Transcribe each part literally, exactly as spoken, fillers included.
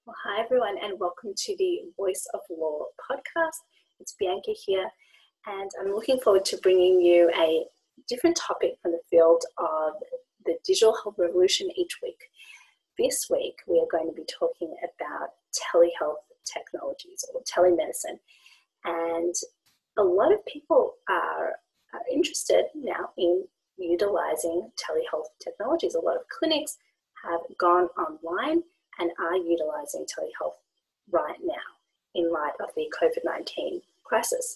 Well, hi everyone, and welcome to the Voice of Law podcast. It's Bianca here, and I'm looking forward to bringing you a different topic from the field of the digital health revolution each week. This week, we are going to be talking about telehealth technologies or telemedicine, and a lot of people are, are interested now in utilizing telehealth technologies. A lot of clinics have gone online and are utilizing telehealth right now in light of the COVID nineteen crisis.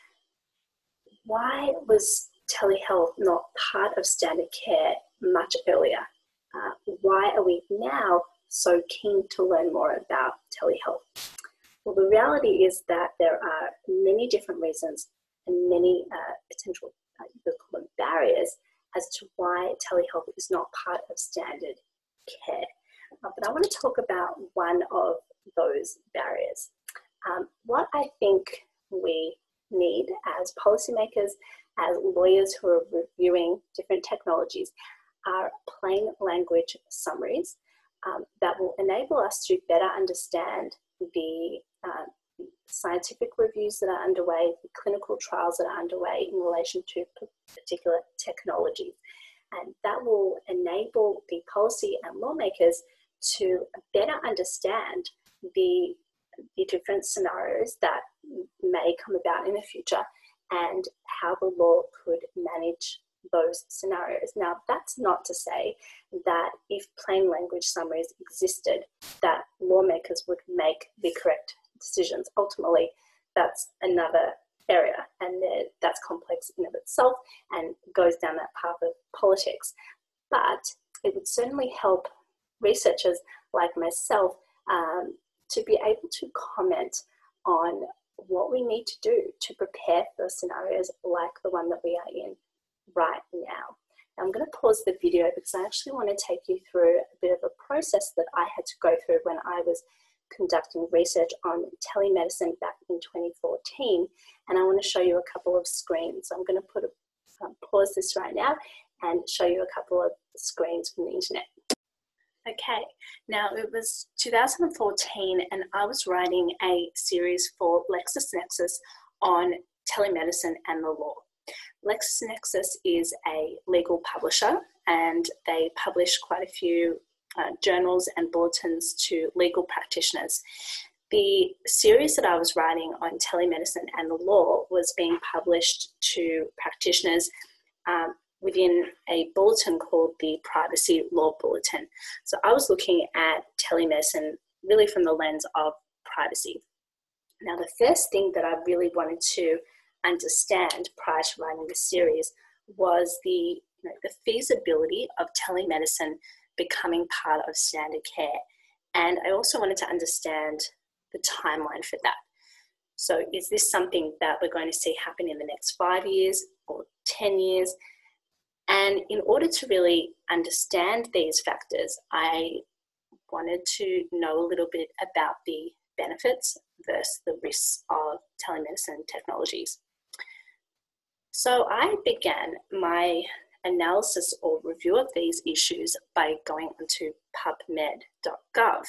Why was telehealth not part of standard care much earlier? Uh, why are we now so keen to learn more about telehealth? Well, the reality is that there are many different reasons and many uh, potential uh, you could call them barriers as to why telehealth is not part of standard care. Uh, but I want to talk about one of those barriers. Um, what I think we need as policymakers, as lawyers who are reviewing different technologies, are plain language summaries um, that will enable us to better understand the uh, scientific reviews that are underway, the clinical trials that are underway in relation to particular technologies. And that will enable the policy and lawmakers to better understand the, the different scenarios that may come about in the future and how the law could manage those scenarios. Now, that's not to say that if plain language summaries existed, that lawmakers would make the correct decisions. Ultimately, that's another area, and that's complex in of itself and goes down that path of politics. But it would certainly help researchers like myself um, to be able to comment on what we need to do to prepare for scenarios like the one that we are in right now. Now I'm going to pause the video because I actually want to take you through a bit of a process that I had to go through when I was conducting research on telemedicine back in twenty fourteen, and I want to show you a couple of screens. So I'm going to put a, um, pause this right now and show you a couple of screens from the internet. Okay, now it was two thousand fourteen and I was writing a series for LexisNexis on telemedicine and the law. LexisNexis is a legal publisher and they publish quite a few uh, journals and bulletins to legal practitioners. The series that I was writing on telemedicine and the law was being published to practitioners um, within a bulletin called the Privacy Law Bulletin. So I was looking at telemedicine really from the lens of privacy. Now, the first thing that I really wanted to understand prior to writing the series was the, you know, the feasibility of telemedicine becoming part of standard care. And I also wanted to understand the timeline for that. So is this something that we're going to see happen in the next five years or ten years? And in order to really understand these factors, I wanted to know a little bit about the benefits versus the risks of telemedicine technologies. So I began my analysis or review of these issues by going onto pubmed dot gov.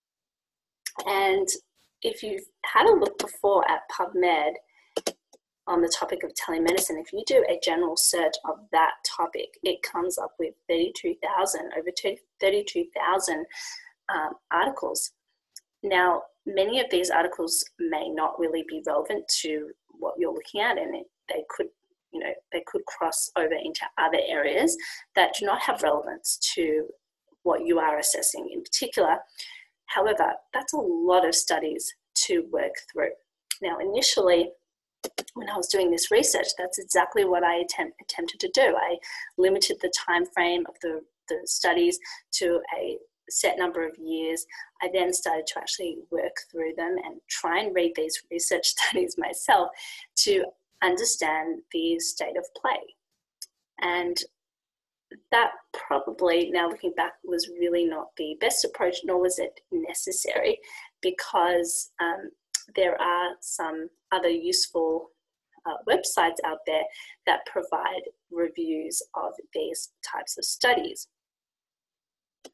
And if you've had a look before at PubMed, on the topic of telemedicine, if you do a general search of that topic, it comes up with thirty-two thousand, over thirty-two thousand um, articles. Now, many of these articles may not really be relevant to what you're looking at, and it, they could, you know, they could cross over into other areas that do not have relevance to what you are assessing in particular. However, that's a lot of studies to work through. Now, initially, when I was doing this research, that's exactly what I attempt, attempted to do. I limited the time frame of the, the studies to a set number of years. I then started to actually work through them and try and read these research studies myself to understand the state of play. And that probably, now looking back, was really not the best approach, nor was it necessary, because um, there are some other useful uh, websites out there that provide reviews of these types of studies.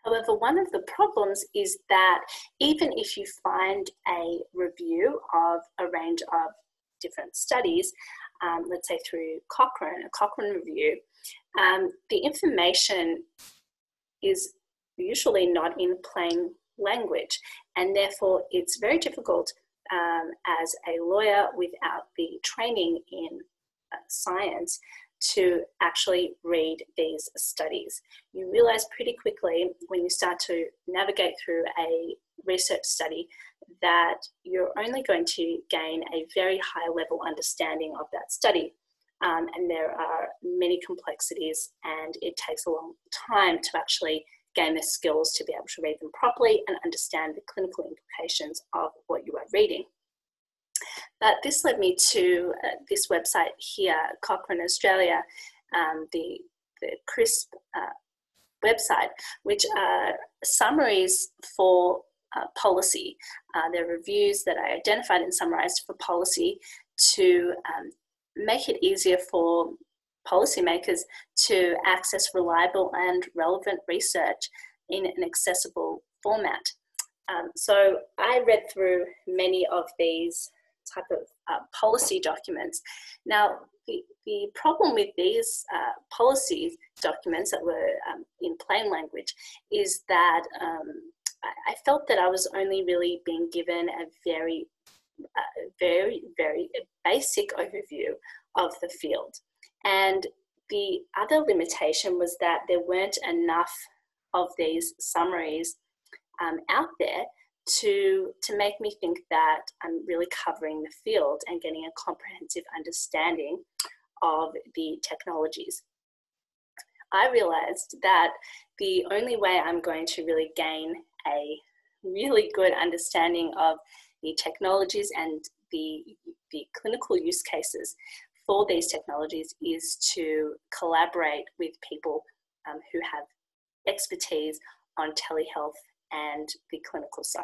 However, one of the problems is that even if you find a review of a range of different studies, um, let's say through Cochrane, a Cochrane review, um, the information is usually not in plain language, and therefore it's very difficult um, as a lawyer without the training in uh, science to actually read these studies. You realize pretty quickly when you start to navigate through a research study that you're only going to gain a very high level understanding of that study. Um, and there are many complexities, and it takes a long time to actually gain the skills to be able to read them properly and understand the clinical implications of what you are reading. But this led me to uh, this website here, Cochrane Australia, um, the, the CRISP uh, website, which are summaries for uh, policy. Uh, they're reviews that I identified and summarized for policy to um, make it easier for policymakers to access reliable and relevant research in an accessible format. Um, so I read through many of these type of uh, policy documents. Now, the, the problem with these uh, policy documents that were um, in plain language is that um, I, I felt that I was only really being given a very, uh, very, very basic overview of the field. And the other limitation was that there weren't enough of these summaries um, out there to, to make me think that I'm really covering the field and getting a comprehensive understanding of the technologies. I realized that the only way I'm going to really gain a really good understanding of the technologies and the, the clinical use cases for these technologies is to collaborate with people um, who have expertise on telehealth and the clinical side.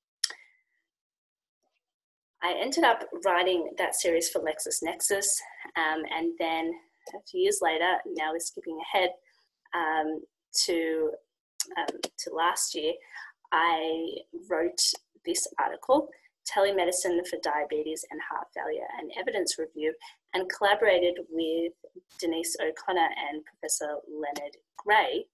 I ended up writing that series for LexisNexis, um, and then a few years later, now we're skipping ahead um, to, um, to last year, I wrote this article, Telemedicine for Diabetes and Heart Failure, an Evidence Review, and collaborated with Denise O'Connor and Professor Leonard Gray.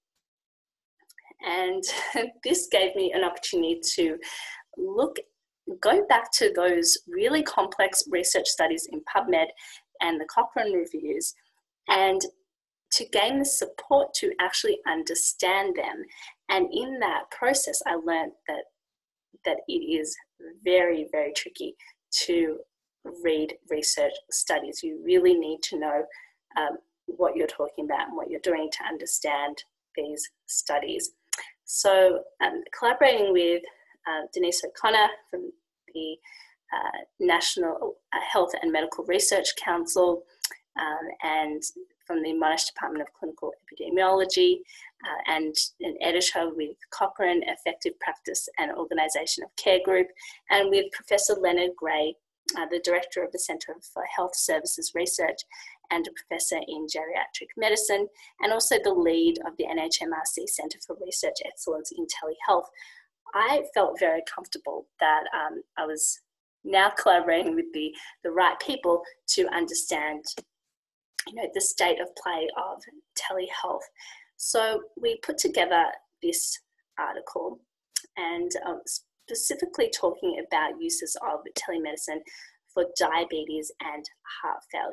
And this gave me an opportunity to look, go back to those really complex research studies in PubMed and the Cochrane reviews, and to gain the support to actually understand them. And in that process, I learned that, that it is very, very tricky to read research studies. You really need to know um, what you're talking about and what you're doing to understand these studies. So um, collaborating with uh, Denise O'Connor from the uh, National Health and Medical Research Council um, and from the Monash Department of Clinical Epidemiology, uh, and an editor with Cochrane Effective Practice and Organisation of Care Group, and with Professor Leonard Gray, uh, the Director of the Centre for Health Services Research and a Professor in Geriatric Medicine, and also the lead of the N H M R C Centre for Research Excellence in Telehealth. I felt very comfortable that um, I was now collaborating with the, the right people to understand, you know, the state of play of telehealth. So we put together this article, and um, specifically talking about uses of telemedicine for diabetes and heart failure.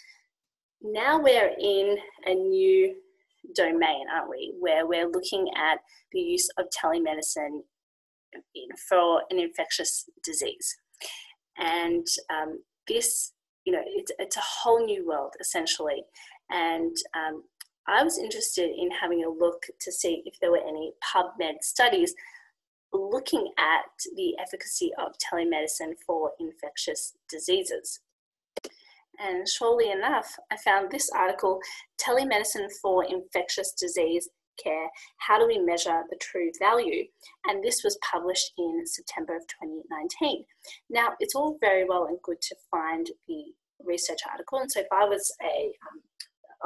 Now we're in a new domain, aren't we, where we're looking at the use of telemedicine in, for an infectious disease. And um, this, you know, it's, it's a whole new world, essentially. And um, I was interested in having a look to see if there were any PubMed studies looking at the efficacy of telemedicine for infectious diseases. And surely enough, I found this article, Telemedicine for Infectious Disease Care, How Do We Measure the True Value? And this was published in September of twenty nineteen. Now, it's all very well and good to find the research article. And so if I was a, um,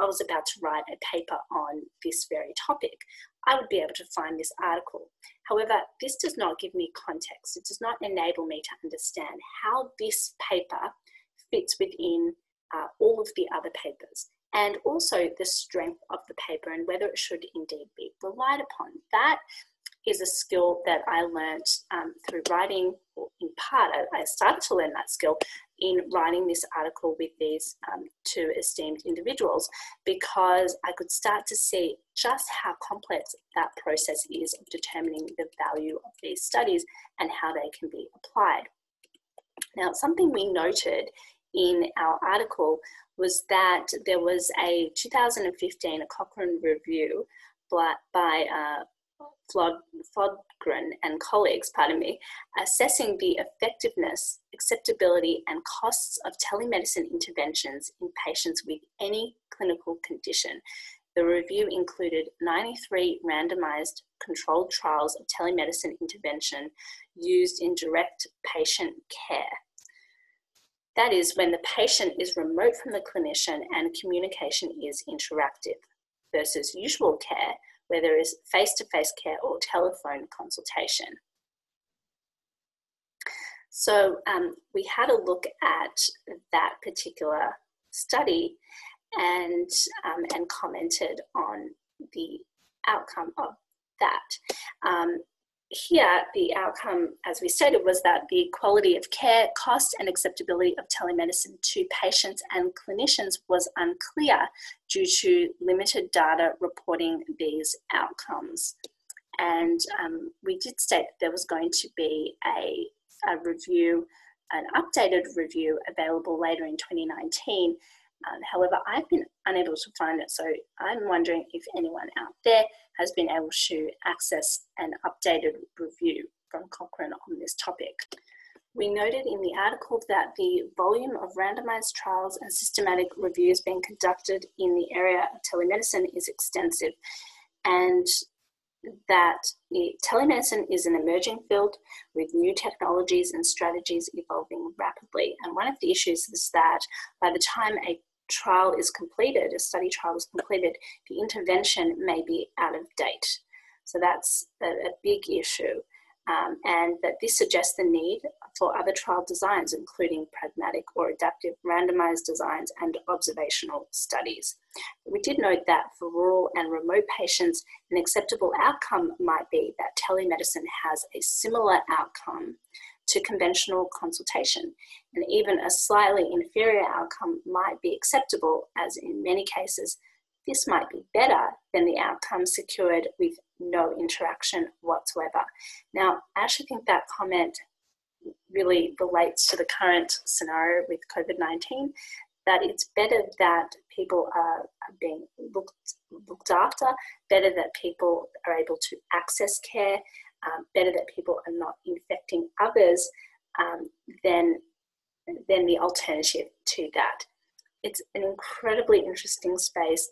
I was about to write a paper on this very topic, I would be able to find this article. However, this does not give me context. It does not enable me to understand how this paper fits within uh, all of the other papers, and also the strength of the paper and whether it should indeed be relied upon. That is a skill that I learned um, through writing, or in part, I started to learn that skill in writing this article with these um, two esteemed individuals, because I could start to see just how complex that process is of determining the value of these studies and how they can be applied. Now, something we noted in our article was that there was a two thousand fifteen Cochrane review by, by uh, Flodgren and colleagues, pardon me, assessing the effectiveness, acceptability, and costs of telemedicine interventions in patients with any clinical condition. The review included ninety-three randomized controlled trials of telemedicine intervention used in direct patient care. That is, when the patient is remote from the clinician and communication is interactive, versus usual care, where there is face-to-face care or telephone consultation. So um, we had a look at that particular study and, um, and commented on the outcome of that. Um, Here, the outcome, as we stated, was that the quality of care, cost, and acceptability of telemedicine to patients and clinicians was unclear due to limited data reporting these outcomes. And um, we did state that there was going to be a, a review, an updated review available later in twenty nineteen. Um, however, I've been unable to find it, so I'm wondering if anyone out there has been able to access an updated review from Cochrane on this topic. We noted in the article that the volume of randomized trials and systematic reviews being conducted in the area of telemedicine is extensive, and that telemedicine is an emerging field with new technologies and strategies evolving rapidly. And one of the issues is that by the time a trial is completed, a study trial is completed, the intervention may be out of date. So that's a, a big issue. Um, and that this suggests the need for other trial designs, including pragmatic or adaptive randomized designs and observational studies. We did note that for rural and remote patients, an acceptable outcome might be that telemedicine has a similar outcome to conventional consultation, and even a slightly inferior outcome might be acceptable, as in many cases, this might be better than the outcome secured with no interaction whatsoever. Now, I actually think that comment really relates to the current scenario with COVID nineteen, that it's better that people are, are being looked, looked after, better that people are able to access care, um, better that people are not infecting others um, than, than the alternative to that. It's an incredibly interesting space.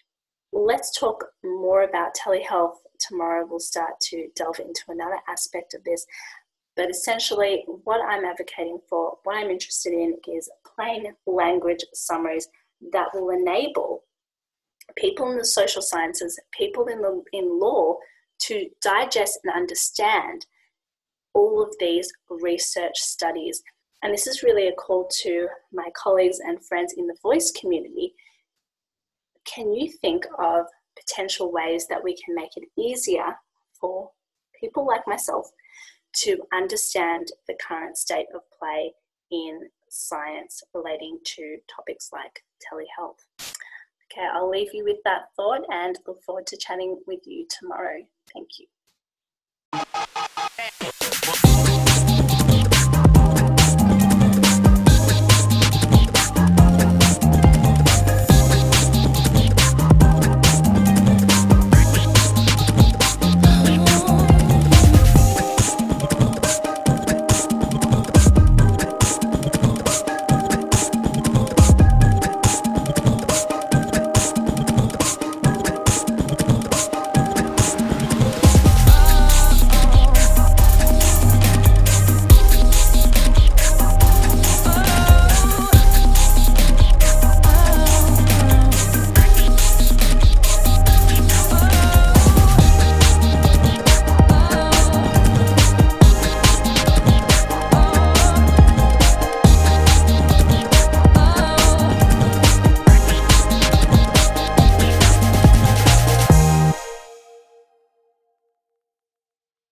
Let's talk more about telehealth tomorrow. We'll start to delve into another aspect of this. But essentially, what I'm advocating for, what I'm interested in, is plain language summaries that will enable people in the social sciences, people in, the, in law, to digest and understand all of these research studies. And this is really a call to my colleagues and friends in the voice community. Can you think of potential ways that we can make it easier for people like myself to understand the current state of play in science relating to topics like telehealth? Okay, I'll leave you with that thought and look forward to chatting with you tomorrow. Thank you.